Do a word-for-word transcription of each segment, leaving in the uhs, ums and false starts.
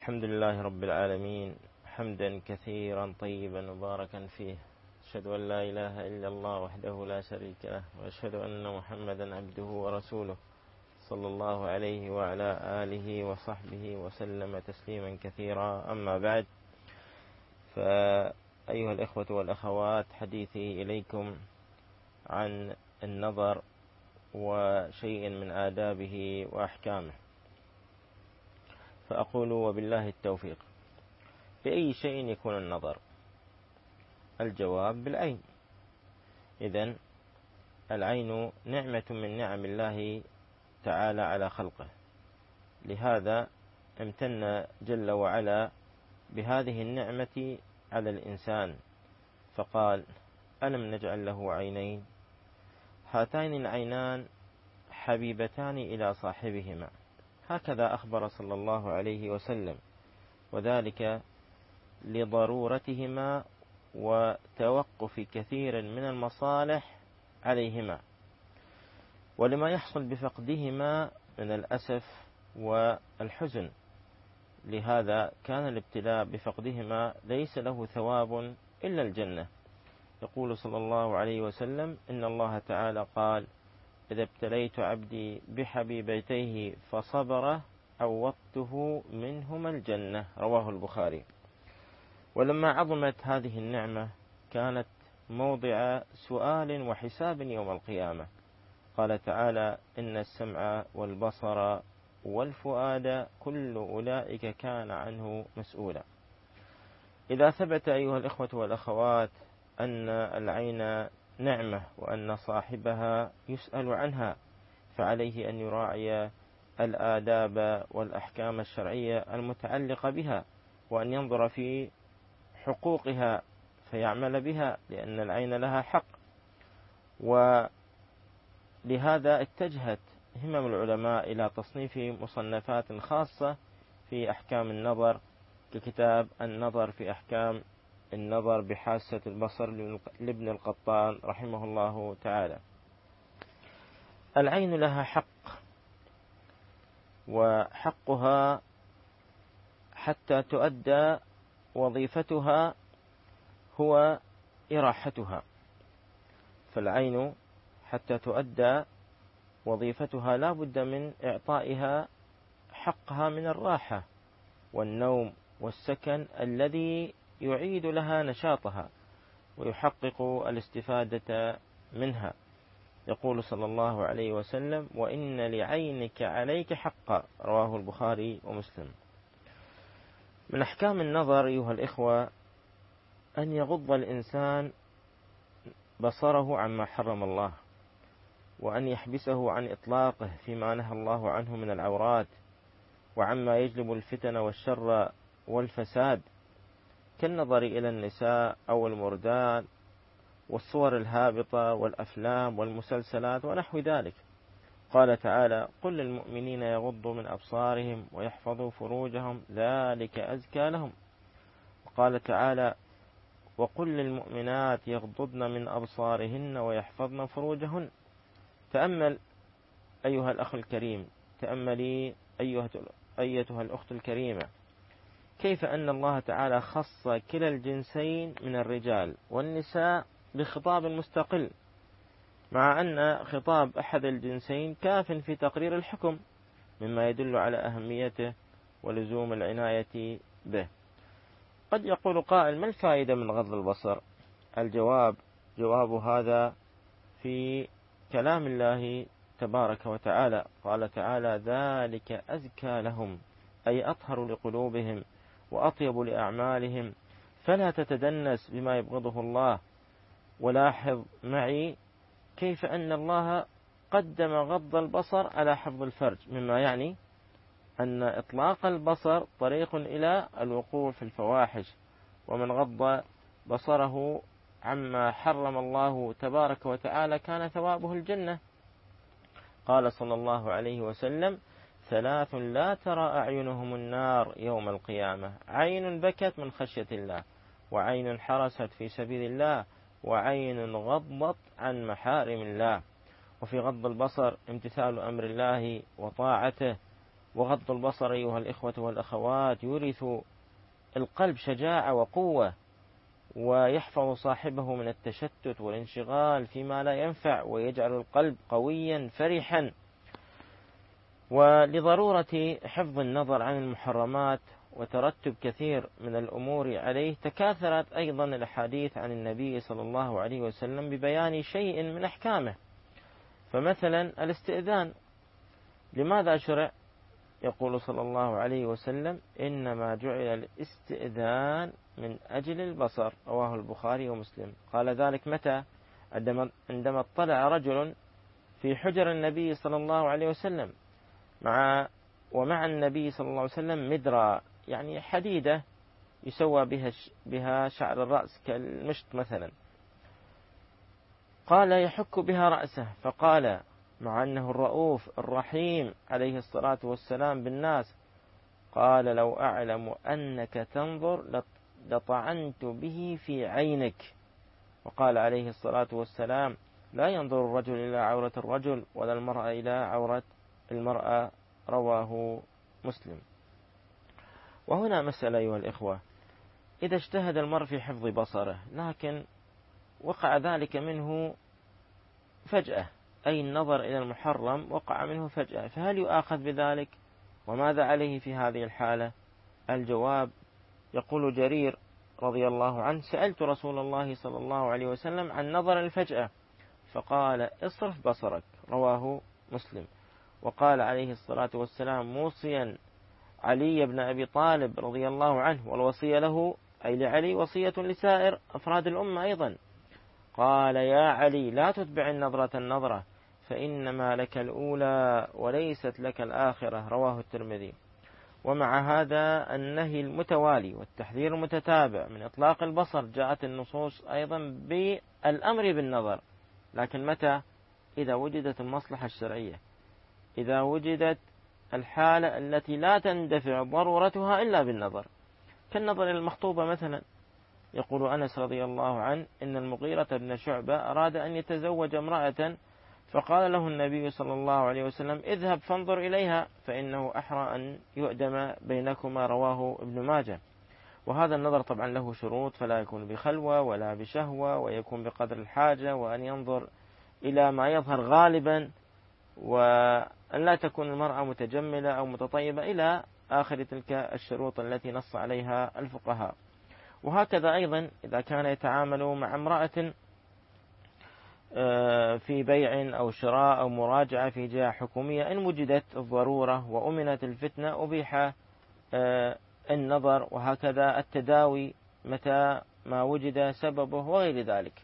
الحمد لله رب العالمين، حمدا كثيرا طيبا مباركا فيه. أشهد أن لا إله إلا الله وحده لا شريك له، وأشهد أن محمدا عبده ورسوله صلى الله عليه وعلى آله وصحبه وسلم تسليما كثيرا. أما بعد، فأيها الإخوة والأخوات، حديثي إليكم عن النظر وشيء من آدابه وأحكامه. فأقول وبالله التوفيق. بأي شيء يكون النظر؟ الجواب بالعين. إذن العين نعمة من نعم الله تعالى على خلقه، لهذا امتن جل وعلا بهذه النعمة على الإنسان، فقال: ألم نجعل له عينين؟ هاتين العينان حبيبتان إلى صاحبهما، هكذا أخبر صلى الله عليه وسلم، وذلك لضرورتهما وتوقف كثير من المصالح عليهما، ولما يحصل بفقدهما من الأسف والحزن. لهذا كان الابتلاء بفقدهما ليس له ثواب إلا الجنة. يقول صلى الله عليه وسلم: إن الله تعالى قال: إذا ابتليت عبدي بحبيبتيه فصبر عوضته منهما الجنة. رواه البخاري. ولما عظمت هذه النعمة كانت موضع سؤال وحساب يوم القيامة. قال تعالى: إن السمع والبصر والفؤاد كل أولئك كان عنه مسؤولا. إذا ثبت أيها الإخوة والأخوات أن العين نعمة وأن صاحبها يسأل عنها، فعليه أن يراعي الآداب والأحكام الشرعية المتعلقة بها، وأن ينظر في حقوقها فيعمل بها، لأن العين لها حق. ولهذا اتجهت همم العلماء إلى تصنيف مصنفات خاصة في أحكام النظر، ككتاب النظر في أحكام النظر بحاسة البصر لابن القطان رحمه الله تعالى. العين لها حق، وحقها حتى تؤدى وظيفتها هو إراحتها. فالعين حتى تؤدى وظيفتها لا بد من إعطائها حقها من الراحة والنوم والسكن الذي يعيد لها نشاطها ويحقق الاستفادة منها. يقول صلى الله عليه وسلم: وإن لعينك عليك حقا. رواه البخاري ومسلم. من أحكام النظر أيها الإخوة أن يغض الإنسان بصره عما حرم الله، وأن يحبسه عن إطلاقه فيما نهى الله عنه من العورات، وعما يجلب الفتن والشر والفساد، كالنظر إلى النساء أو المردان والصور الهابطة والأفلام والمسلسلات ونحو ذلك. قال تعالى: قل للمؤمنين يغضوا من أبصارهم ويحفظوا فروجهم ذلك أزكى لهم. وقال تعالى: وقل للمؤمنات يغضضن من أبصارهن ويحفظن فروجهن. تأمل أيها الأخ الكريم، تأملي أيها أيتها الأخت الكريمة، كيف أن الله تعالى خص كلا الجنسين من الرجال والنساء بخطاب مستقل، مع أن خطاب أحد الجنسين كاف في تقرير الحكم، مما يدل على أهميته ولزوم العناية به. قد يقول قائل: ما الفائدة من غض البصر؟ الجواب: جواب هذا في كلام الله تبارك وتعالى. قال تعالى: ذلك أزكى لهم، أي أطهر لقلوبهم وأطيب لأعمالهم، فلا تتدنس بما يبغضه الله. ولاحظ معي كيف أن الله قدم غض البصر على حفظ الفرج، مما يعني أن إطلاق البصر طريق إلى الوقوع في الفواحش، ومن غض بصره عما حرم الله تبارك وتعالى كان ثوابه الجنة. قال صلى الله عليه وسلم: ثلاث لا ترى أعينهم النار يوم القيامة: عين بكت من خشية الله، وعين حرست في سبيل الله، وعين غضت عن محارم الله. وفي غض البصر امتثال أمر الله وطاعته، وغض البصر أيها الإخوة والأخوات يورث القلب شجاعة وقوة، ويحفظ صاحبه من التشتت والانشغال فيما لا ينفع، ويجعل القلب قويا فرحا. ولضرورة حفظ النظر عن المحرمات وترتب كثير من الأمور عليه، تكاثرت أيضا الأحاديث عن النبي صلى الله عليه وسلم ببيان شيء من أحكامه. فمثلا الاستئذان، لماذا شرع؟ يقول صلى الله عليه وسلم: إنما جعل الاستئذان من أجل البصر، رواه البخاري ومسلم. قال ذلك متى؟ عندما اطلع رجل في حجر النبي صلى الله عليه وسلم مع ومع النبي صلى الله عليه وسلم مدرى، يعني حديدة يسوى بها بها شعر الرأس كالمشط مثلا. قال يحك بها رأسه، فقال مع أنه الرؤوف الرحيم عليه الصلاة والسلام بالناس، قال: لو أعلم أنك تنظر لطعنت به في عينك. وقال عليه الصلاة والسلام: لا ينظر الرجل إلى عورة الرجل ولا المرأة إلى عورة المرأة، رواه مسلم. وهنا مسألة أيها الإخوة: إذا اجتهد المرء في حفظ بصره لكن وقع ذلك منه فجأة، أي النظر إلى المحرم وقع منه فجأة، فهل يؤاخذ بذلك؟ وماذا عليه في هذه الحالة؟ الجواب: يقول جرير رضي الله عنه: سألت رسول الله صلى الله عليه وسلم عن نظر الفجأة فقال: اصرف بصرك، رواه مسلم. وقال عليه الصلاة والسلام موصيا علي بن أبي طالب رضي الله عنه، والوصية له أي لعلي وصية لسائر أفراد الأمة أيضا، قال: يا علي لا تتبع النظرة النظرة فإنما لك الأولى وليست لك الآخرة، رواه الترمذي. ومع هذا النهي المتوالي والتحذير المتتابع من إطلاق البصر جاءت النصوص أيضا بالأمر بالنظر، لكن متى؟ إذا وجدت المصلحة الشرعية، إذا وجدت الحالة التي لا تندفع ضرورتها إلا بالنظر، كالنظر إلى المخطوبة مثلا. يقول أنس رضي الله عنه: إن المغيرة بن شعبة أراد أن يتزوج امرأة، فقال له النبي صلى الله عليه وسلم: اذهب فانظر إليها فإنه أحرى أن يؤدم بينكما، رواه ابن ماجه. وهذا النظر طبعا له شروط، فلا يكون بخلوة ولا بشهوة، ويكون بقدر الحاجة، وأن ينظر إلى ما يظهر غالبا، وأن لا تكون المرأة متجملة أو متطيبة، إلى آخر تلك الشروط التي نص عليها الفقهاء. وهكذا أيضا إذا كان يتعامل مع امرأة في بيع أو شراء أو مراجعة في جهة حكومية، إن وجدت الضرورة وأمنت الفتنة أبيح النظر، وهكذا التداوي متى ما وجد سببه وغير ذلك.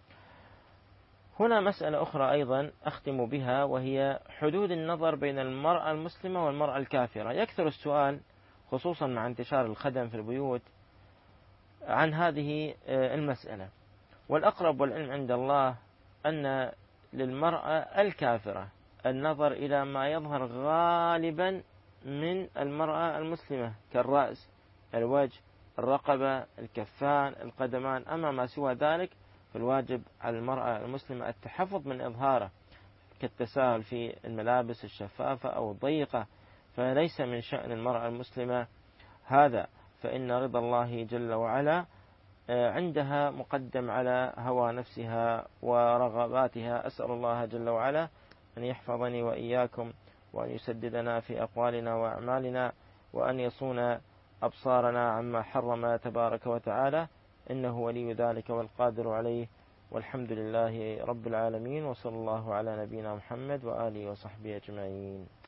هنا مسألة أخرى أيضا أختم بها، وهي حدود النظر بين المرأة المسلمة والمرأة الكافرة. يكثر السؤال خصوصا مع انتشار الخدم في البيوت عن هذه المسألة، والأقرب والعلم عند الله أن للمرأة الكافرة النظر إلى ما يظهر غالبا من المرأة المسلمة كالرأس، الوجه، الرقبة، الكفان، القدمان. أما ما سوى ذلك فالواجب على المرأة المسلمة التحفظ من إظهاره، كالتساهل في الملابس الشفافة أو الضيقة، فليس من شأن المرأة المسلمة هذا، فإن رضا الله جل وعلا عندها مقدم على هوى نفسها ورغباتها. أسأل الله جل وعلا أن يحفظني وإياكم، وأن يسددنا في أقوالنا وأعمالنا، وأن يصون أبصارنا عما حرم تبارك وتعالى، إنه ولي ذلك والقادر عليه. والحمد لله رب العالمين، وصلى الله على نبينا محمد وآله وصحبه أجمعين.